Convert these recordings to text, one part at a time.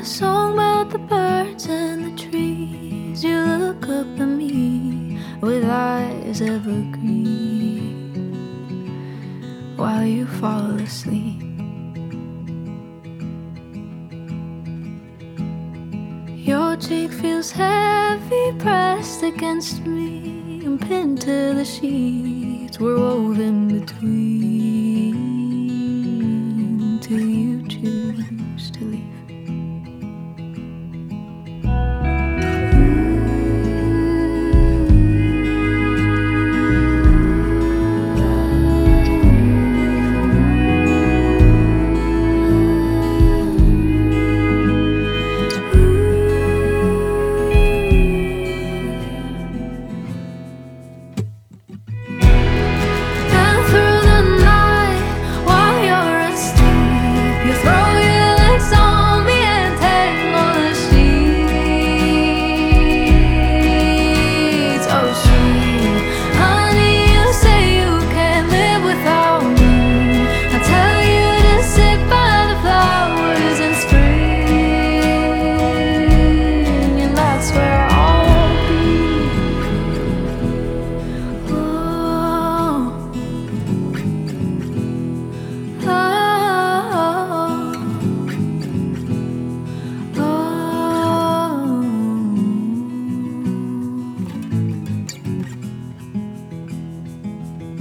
song about the birds and the trees. You look up at me with eyes evergreen while you fall asleep. Your cheek feels heavy pressed against me, and pinned to the sheets we're woven between till you choose to leave.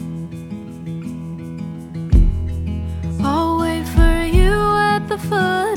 Foot